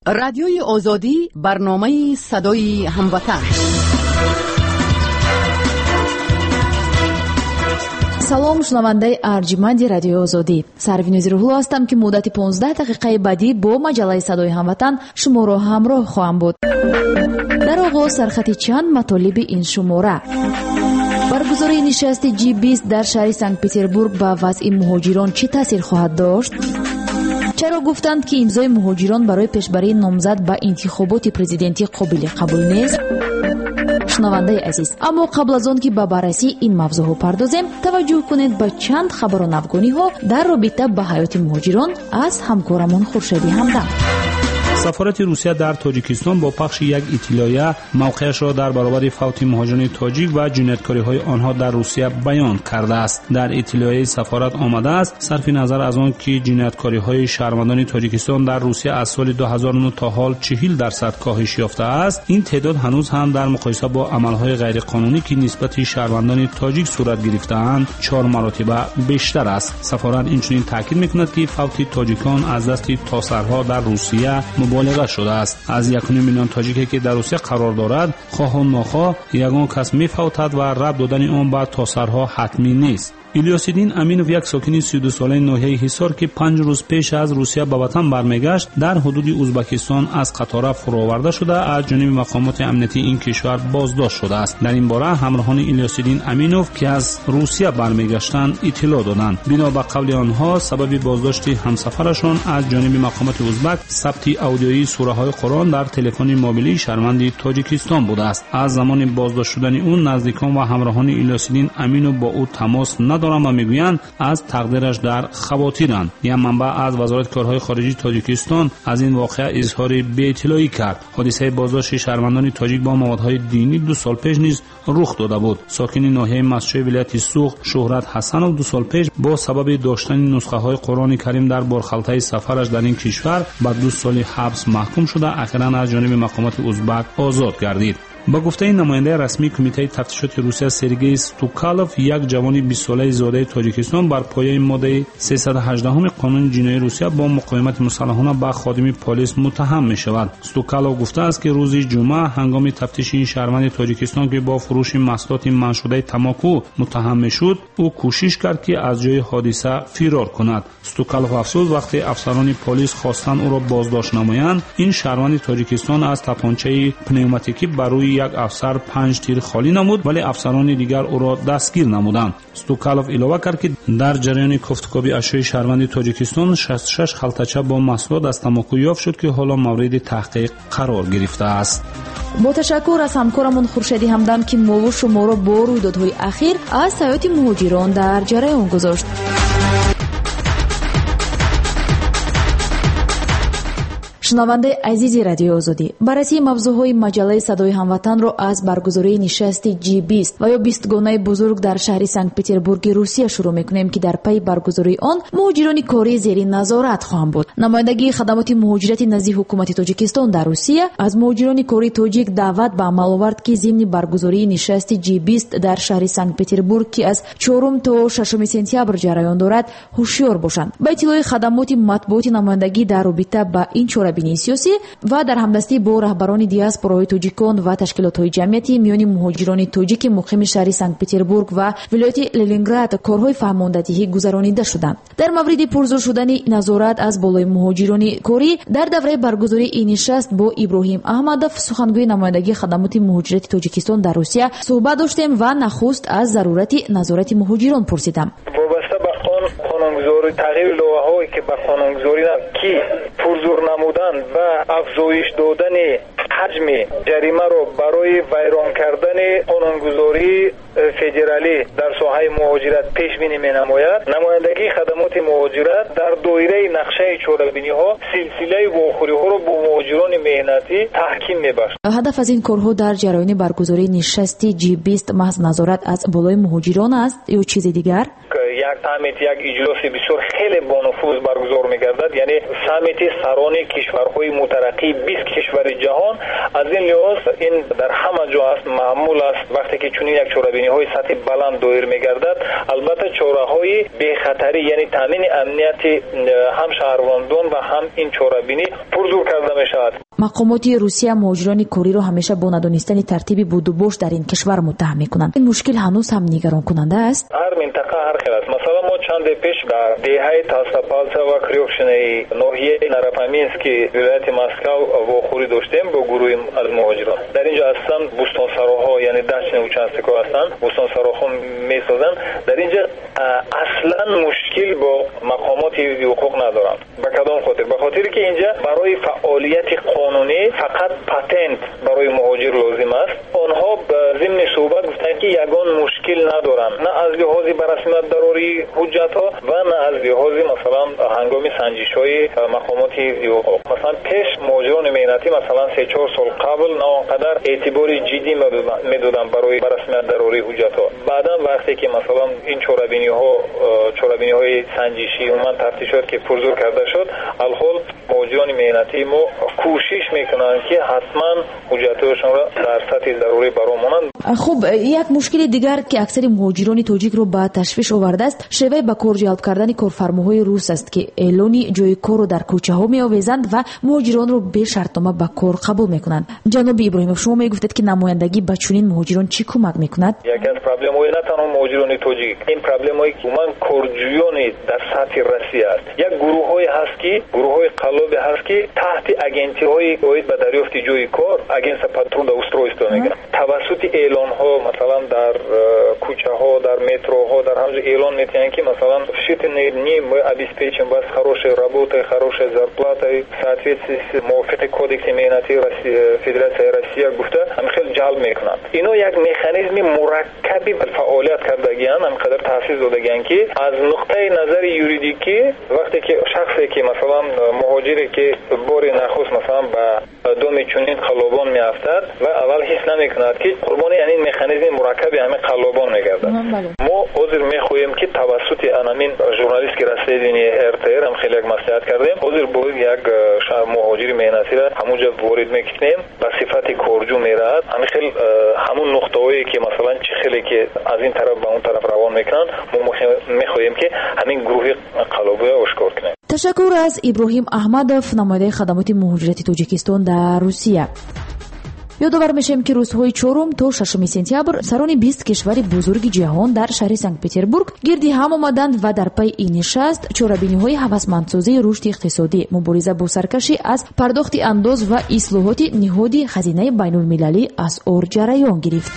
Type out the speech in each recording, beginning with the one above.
رادیوی آزادی، برنامه صدای هموطن. салом шунавандаи арҷиманди радиои озодӣ, сарвинози рӯҳулло ҳастам ки муддати 15 дақиқаи баъдӣ бо маҷаллаи садои ҳамватан шуморо ҳамроҳ хоҳам буд. дар оғоз сархати чанд матолиби ин шумора: баргузории нишасти G20 дар шаҳри Санкт-Петербург ба вазъи муҳоҷирон чӣ таъсир хоҳад дошт? чаро гуфтанд ки имзои муҳоҷирон барои пешбарии номзад ба интихоботи президентӣ қобили қабул нест? шунавандаи азиз, аммо қабл аз он ки ба баррасии ин мавзӯъҳо пардозем, таваҷҷӯҳ кунед ба чанд хабару навгониҳо дар робита ба ҳаёти муҳоҷирон аз ҳамкорамон Хуршеди Ҳамдам. سفارت روسیه در تاجیکستان با پخش یک اطلاعیه موقعش را در برابر فوت مهاجران تاجیک و جنایتکاری‌های آنها در روسیه بیان کرده است. در اطلاعیه سفارت آمده است صرف نظر از آن که جنایتکاری‌های شهروندان تاجیکستان در روسیه از سال 2009 تا حال 40% کاهش یافته است، این تعداد هنوز هم در مقایسه با عمل‌های غیرقانونی که نسبت شهروندان تاجیک صورت گرفته‌اند 4 مرتبه بیشتر است. سفارت اینچنین تاکید می‌کند که فوت تاجیکان از دست تاسرها در روسیه مبالغه شده است. از 1.5 میلیون تاجیکی که در روسیه قرار دارد، خواه و ناخواه یگان کس می‌فوتد و رد دادن آن به تاسرها حتمی نیست. الیاسیدین امینوف، یک ساکن 32 ساله ناحیه حصار که 5 روز پیش از روسیه به وطن برمیگشت، در حدود ازبکستان از قطار فرآورده شده از جانب مقامات امنیتی این کشور بازداشت شده است. در این باره همراهان الیاسیدین امینوف که از روسیه برمیگشتند اطلاع دادند. بنا به قول آنها سبب بازداشت همسفرشان از جانب مقامات ازبک ثبت اودیویی سوره های قرآن در تلفن موبیلی شهروند تاجیکستان بوده است. از زمان بازداشت شدن او نزدیکان و همراهان الیاسیدین امینوف با او تماس ندارند و میگویند از تقدیرش در خواطرند. یک منبع از وزارت کارهای خارجه تاجیکستان از این واقعه اظهار بی‌اطلاعی کرد. حادثه بازداشت شهروندان تاجیک با موادهای دینی 2 سال پیش نیز رخ داده بود. ساکن ناحیه مسجد ولایت سوخ شهرت حسنوف 2 سال پیش با سبب داشتن نسخه های قرآن کریم در بارخلطه سفرش در این کشور به 2 سال حبس محکوم شده اخیراً از جانب مقامات ازبک آزاد گردید. با گفته نماینده رسمی کمیته تفتیشات روسیه سرگئی استوکالوف، یک جوان 20 ساله زاده تاجیکستان بر پایه ماده 318 قانون جنایی روسیه با مقاومت مسلحانه به خادم پلیس متهم می شود. استوکالوف گفته است که روز جمعه هنگام تفتیش این شهروند تاجیکستان که با فروش محصولات منشوده تماکو متهم می شد، او کوشش کرد که از جای حادثه فرار کند. استوکالوف افسود وقتی افسران پلیس خواستند او را بازداشت نمایند، این شهروند تاجیکستان از تپانچه پنوماتیکی بر روی یک افسر 5 تیر خالی نمود، ولی افسران دیگر او را دستگیر نمودند. استوکالوف علاوه کرد که در جریان کفتکابی اشیاء شهروند تاجیکستان 66 خلطچه با محصولات از تماکو یافت شد که حالا مورد تحقیق قرار گرفته است. با تشکر از همکارمون خورشیدی همدم که ما و شما را با رویدادهای اخیر از حیات مهاجران در جریان گذاشت. шунавандаи азизи радиои озодӣ, баррасии мавзӯъҳои маҷаллаи садои ҳамватанро аз баргузории нишасти G20 ва ё бистгонаи бузург дар шаҳри Санкт-Петербурги Русия шурӯъ мекунем ки дар пайи баргузории он муҳоҷирони корӣ зери назорат хоҳанд буд. намояндагии хадамоти муҳоҷирати назди ҳукумати Тоҷикистон дар Русия аз муҳоҷирони кории тоҷик даъват ба амал овард ки зимни баргузории нишасти G20 дар шаҳри Санкт-Петербург ки аз 4 то 6 сентябр ҷараён дорад ҳушёр бошанд. ба иттилои хадамоти матбуоти намояндагӣ дар робита ба ин чорабинии сиёсӣ ва дар ҳамдастӣ бо раҳбарони диаспораҳои тоҷикон ва ташкилотҳои ҷамъияти миёни муҳоҷирони тоҷики муқими шаҳри Санкт-Петербург ва вилояти Ленинград корҳои фаҳмондадиҳӣ гузаронида шуданд. дар мавриди пурзур шудани назорат аз болои муҳоҷирони корӣ дар давраи баргузории ин нишаст бо Иброҳим Аҳмадов, сухангӯи намояндагии хадамоти муҳоҷирати Тоҷикистон дар Русия суҳбат доштем ва нахуст аз зарурати назорати муҳоҷирон пурсидам. قانونگذاری تغییر لایحه‌ای که به قانونگذاری کی پرزور نمودن و افزایش دادن حجم جریمه را برای ویران کردن قانونگذاری فدرالی در ساحه مهاجرت پیش بینی می‌نماید. نمایندگی خدمات مهاجرت در دایره نقشه چاره‌بینی‌ها سلسله واخوری‌ها را با مهاجران مهنتی تحکیم می‌بخشد. هدف از این کارها در جریان برگزاری نشستی G20 محض نظارت از بالای مهاجران است یا چیز دیگر؟ یک سامیت، یک اجلاس بسیار خیلی با نفوذ برگزار می‌گردد، یعنی سامیت سران کشورهای مترقی 20 کشور جهان. از این لحاظ این در همه جا است، معمول است وقتی که چنین یک چاره‌بینی‌های سطح بلند دایر می‌گردد. البته چاره‌های بی خطری، یعنی تامین امنیت هم شهروندان و هم این چاره‌بینی پرزور کرده می شود. مقامات روسیه مهاجران کوری را همیشه با ندانستن ترتیب بود و باش در این کشور متهم میکنند. این مشکل هنوز هم نگران کننده است. هر منطقه هر خیلی است. مثلا ما چند پیش در دهه تاسپالسا و کریوفشنی ناحیه نرپامینسکی ولایت مسکو واخوری داشتیم با گروه از مهاجران. در اینجا اصلا بوستانسراها یعنی دشت اوچانسکو هستن، بوستانسراها میسازن. در اینجا اصلا مشکل با مقامات حقوق ندارن. به کدام خاطر؟ به خاطری که اینجا برای فعالیت قانونی فقط پاتنت برای مهاجر لازم است. آنها به ضمن صحبت گفتن که یگان مشکل ندارن، نه از لحاظ برسمیت ضروری حجت ها و نه از لحاظ مثلا هنگام سنجش های مقامات حقوق. مثلا پیش مهاجران مهنتی مثلا 3-4 سال قبل نه آنقدر اعتبار جدی میدادن برای برسمیت ضروری حجت ها. بعدا وقتی که مثلا این چورابینی های سنجشی و تفتیشات که پرزور کرده شد، الحال مهاجران مهنتی ما کوشش میکنن که حتما حجتشون را در سطح ضروری برامونن. خب یک مشکل دیگر که اکثر مهاجران تاجیک رو به تشویش آورده است شیوه به کار جلب کردن کارفرماهای روس است که اعلانی جای کار رو در کوچه ها می آویزند و مهاجران رو به شرطنامه به کار قبول میکنند. جناب ابراهیموف، شما میگفتید که نمایندگی به چنین مهاجران چی کمک میکند؟ یکی از پرابلم های نه تنها مهاجران تاجیک، این پرابلم های که من کارجویان در سطح روسیه است. یک گروه های هست که گروه های قلاب هست که تحت اجنسی های باید به دریافت جای کار اجنس پاترول اوسترویستو میگن. توسط اعلان ها مثلا در کوچه ها، در متروها، در همه اعلان میتونن که مثلا شتنی мы обеспечим вас хорошей работой, хорошей зарплатой в соответствии с موافق کودکس مهنتی فدراسیون روسیه گفته هم خیلی جلب میکنند. اینا یک مکانیزم مرکبی به فعالیت کردگیان، هم قدر تاسیس دادگیان که از نقطه نظر یوریدیکی وقتی که شخصی که مثلا مهاجری که بار نخست مثلا به دوم چنین قلابان میافتد و اول حس نمیکند که قربانی یعنی مکانیزم مرکبی همه قلابان میگردد. ما حاضر میخواهیم که توسط انامین ژورنالیست که رسیدنی ارتر هم خیلی یک مصلحت کردیم، حاضر بود یک مهاجر مهنتی را همونجا وارد میکنیم به صفت کارجو میراد. همین خیلی همون نقطه‌ای که مثلا چه خیلی که از این طرف به اون طرف روان میکنن ما میخواهیم که همین گروه قلابی آشکار کنیم. تشکر از ابراهیم احمدов، نماینده خدمات مهاجرتی تاجیکستان در روسیه. یادآور میشیم که روزهای 4 تا 6 سپتامبر سران 20 کشور بزرگ جهان در شهر سنت پتربورگ گردی هم آمدند و در پی این نشست چاره‌بینی‌های هوسمندسازی رشد اقتصادی، مبارزه با سرکشی از پرداخت انداز و اصلاحات نهادی خزینه بین‌المللی اسعار جریان گرفت.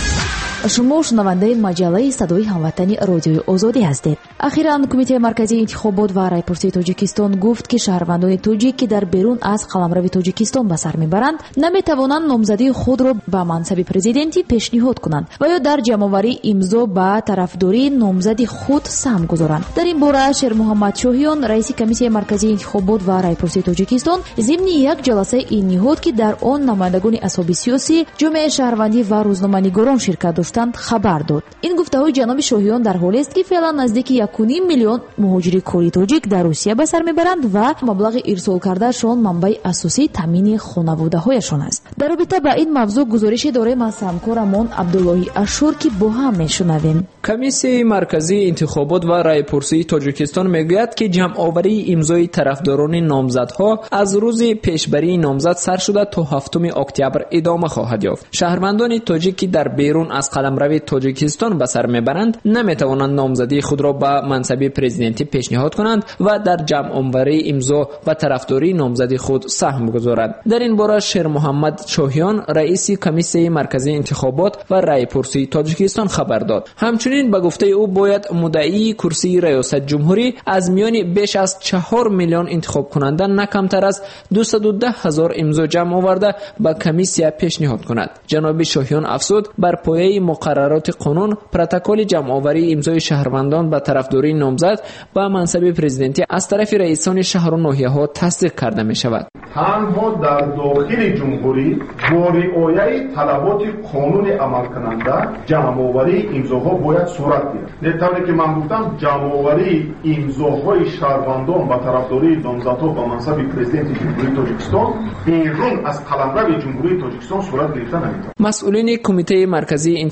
شما شنونده مجله صدای هموطنی رادیوی آزادی هستید. اخیراً کمیته مرکزی انتخابات و رایپرسی تاجیکستان گفت که شهروندان تاجیک که در بیرون از قلمرو تاجیکستان به سر میبرند نمیتوانند نامزدی خود را به منصب پرزیدنتی پیشنهاد کنند و یا در جمع‌آوری امضا به طرفداری نامزد خود سهم گذارند. در این باره شیر محمد شاهیان، رئیس کمیته مرکزی انتخابات و رایپرسی تاجیکستان، ضمن یک جلسه این نهاد که در آن نمایندگان احزاب سیاسی، جامعه شهروندی و روزنامه‌نگاران شرکت داشتند خبر داد. این گفته‌های جناب شاهیان در حالی است که فعلا نزدیک 1.5 میلیون مهاجر کوری تاجیک در روسیه به سر میبرند و مبلغ ارسال کردهشان منبع اساسی تامین خانواده‌هایشان است. در رابطه با این موضوع گزارشی داریم از همکارمان عبداللهی اشور که با هم میشنویم. کمیته مرکزی انتخابات و رایپرسی تاجیکستان میگوید که جمع‌آوری امضای طرفداران نامزدها از روز پیشبری نامزد سر شده تا 7 اکتبر ادامه خواهد یافت. شهروندان تاجیکی در بیرون از قلمرو تاجیکستان به سر میبرند نمیتوانند نامزدی خود را به منصب پرزیدنتی پیشنهاد کنند و در جمع‌آوری امضا و طرفداری نامزدی خود سهم گذارند. در این باره شیر محمد شاهیان، رئیس کمیته مرکزی انتخابات و رایپرسی تاجیکستان خبر داد. همچنین به گفته او باید مدعی کرسی ریاست جمهوری از میان بیش از 4 میلیون انتخاب کننده نه کمتر از 210,000 امضا جمع آورده به کمیسیه پیشنهاد کند. جناب شاهیان افزود بر پایه مقررات قانون پروتکل جمع‌آوری امضای شهروندان به طرفداری نامزد به منصب پرزیدنتی از طرف رئیسان شهر و ناحیه‌ها تصدیق کرده می شود. تنها در داخل جمهوری با رعایت طلبات قانون عمل کننده جمع‌آوری امضاها باید صورت گیرد. نطوری که من گفتم جمع‌آوری امضاهای شهروندان به طرفداری نامزدها به منصب پرزیدنت جمهوری تاجیکستان بیرون از قلمرو جمهوری تاجیکستان صورت گرفته نمی‌تواند. مسئولین کمیته مرکزی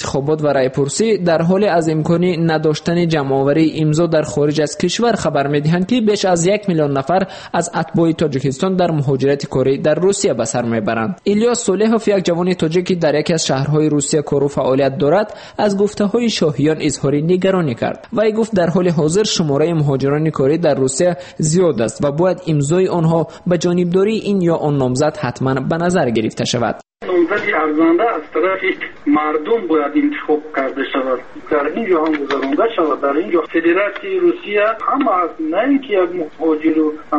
انتخابات و رایپرسی در حال از امکان نداشتن جمع‌آوری امضا در خارج از کشور خبر می‌دهند که بیش از 1 میلیون نفر از اتباع تاجیکستان در مهاجرت کاری در روسیه به سر میبرند. الیاس صالحوف، یک جوان تاجیکی در یکی از شهرهای روسیه کار و فعالیت دارد، از گفته‌های شاهیان اظهار نگرانی کرد. وی گفت در حال حاضر شماره مهاجران کاری در روسیه زیاد است و باید امضای آنها به جانبداری این یا آن نامزد حتما به نظر گرفته شود. نامزد ارزنده از طرف مردم باید انتخاب کرده شود، در اینجا هم گذرانده شود. در اینجا فدراسیون روسیه هم از نه اینکه یک مهاجر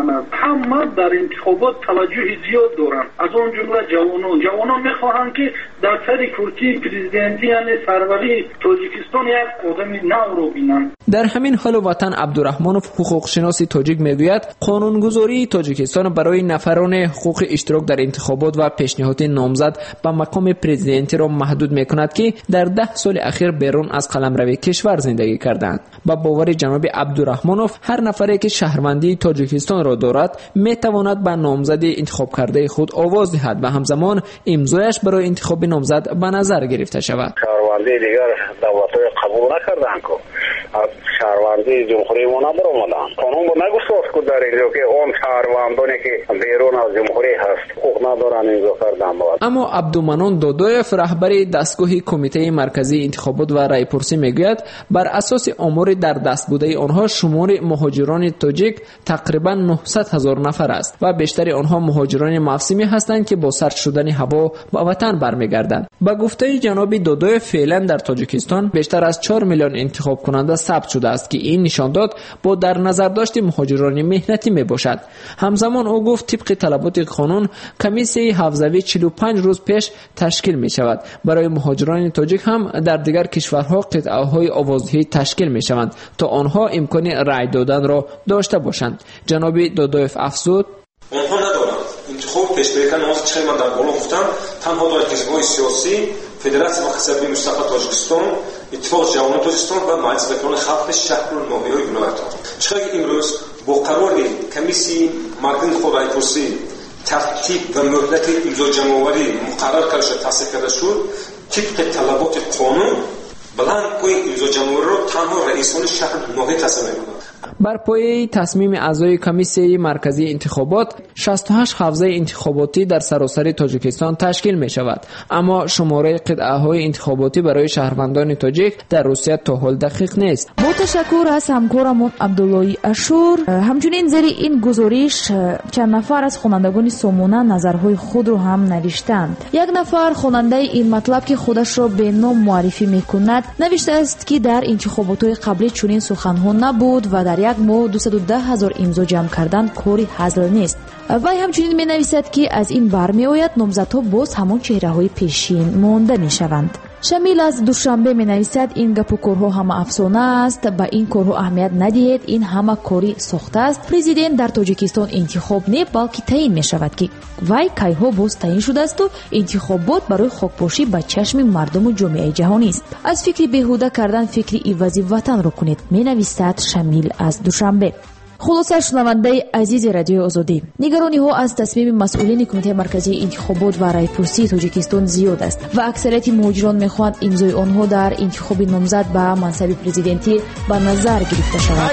همه در انتخابات توجه زیاد دارند، از اون جمله جوانان میخواهند که در سر کرسی پرزیدنتی یعنی سروری تاجیکستان یک آدم نو رو بینند. در همین حال وطن عبدالرحمنوف، حقوق شناس تاجیک، میگوید قانونگذاری تاجیکستان برای نفران حقوق اشتراک در انتخابات و پیشنهاد نامزد به مقام پرزیدنتی را محدود میکند که در 10 سال اخیر بیرون از قلمرو کشور زندگی کردند. با باور جناب عبدالرحمنوف، هر نفری که شهروندی تاجیکستان را دارد میتواند به نامزد انتخاب کرده خود آواز دهد و همزمان امضایش برای انتخاب نامزد به نظر گرفته شود. شهروندی دیگر دعوت‌های قبول نکردند که از شهروندی جمهوری ما نبرآمدند. قانون با نگذاشت که در اینجا که اون شهروندانی که بیرون از جمهوری هست حقوق ندارند امضا کردن باید. اما عبدالمنان دادایف، رهبر دستگاه کمیته مرکزی انتخابات و رایپرسی، میگوید بر اساس آمار در دست بوده آنها شمار مهاجران تاجیک تقریبا 900,000 نفر است و بیشتر آنها مهاجران موسمی هستند که با سرد شدن هوا به وطن برمیگردند. با گفته جناب دادایف، فعلا در تاجیکستان بیشتر از 4 میلیون انتخاب کننده ثبت شده است که این نشان داد با در نظر داشت مهاجران مهنتی می باشد. همزمان او گفت طبق طلبات قانون کمیسیه حوزوی 45 روز پیش تشکیل می شود. برای مهاجران تاجیک هم در دیگر کشورها قطعه‌های آوازدهی تشکیل می شوند تا آنها امکان رای دادن را داشته باشند. جناب دادایف افزود: آنها ندارند انتخاب پیش بری کنند. چه من در بالا گفتم تنها دو حزب‌های سیاسی، فدراسیون حزبی مستقل تاجیکستان، اتفاق جوانان تاجیکستان و مجلس وکلان خلق شهر و ناحیه‌های ولایت‌ها. چرا امروز با قرار کمیسیون مرکزی خود رایپرسی ترتیب و مهلت امضا جمع‌آوری مقرر کرده شد، تصدیق کرده شد، طبق طلبات قانون بلانکوی امضا جمع‌آوری را تنها رئیسان شهر و ناحیه تصویب می‌کنند. بر پایه تصمیم اعضای کمیسیه مرکزی انتخابات 68 حوزه انتخاباتی در سراسر تاجیکستان تشکیل می شود، اما شماره قطعه‌های انتخاباتی برای شهروندان تاجیک در روسیه تا حال دقیق نیست. با تشکر از همکارمون عبدالله اشور. همچنین زیر این گزارش چند نفر از خوانندگان سامانه نظرهای خود رو هم نوشتند. یک نفر خواننده این مطلب که خودش را به نام معرفی میکند نوشته است که در انتخابات قبلی چنین سخنها نبود و در یک ماه 210,000 امضا جمع کردن کاری هزل نیست. وی همچنین می نویسد که از این برمی آید نامزدها باز همان چهره های پیشین مانده می شوند. شمیل از دوشنبه می نویسد این گپ و کارها همه افسانه است، با این کارها اهمیت ندهید، این همه کاری ساخته است. پرزیدنت در تاجیکستان انتخاب نه بلکه تعیین می شود که وی کیها باز تعیین شده است و انتخابات برای خاکپاشی به چشم مردم و جامعه جهانی است. از فکر بیهوده کردن فکر عوضی وطن را کنید، می نویسد شمیل از دوشنبه. خلاصه شنونده عزیز رادیو آزادی، نگرانی ها از تصمیم مسئولین کمیته مرکزی انتخابات و رایپرسی تاجیکستان زیاد است و اکثریت مهاجران میخواهند امضای آنها در انتخاب نامزد به منصب پرزیدنتی به نظر گرفته شود.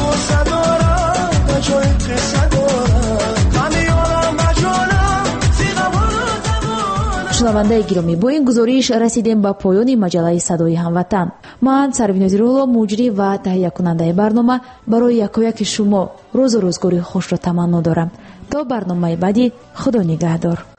شنونده گرامی، با این گزارش رسیدیم به پایان مجله صدای هموطن. من سروین نظیرالله، مجری و تهیه کننده برنامه، برای یکایک شما روز و روزگاری خوش را تمنا دارم. تا برنامه بعدی، خدا نگهدار.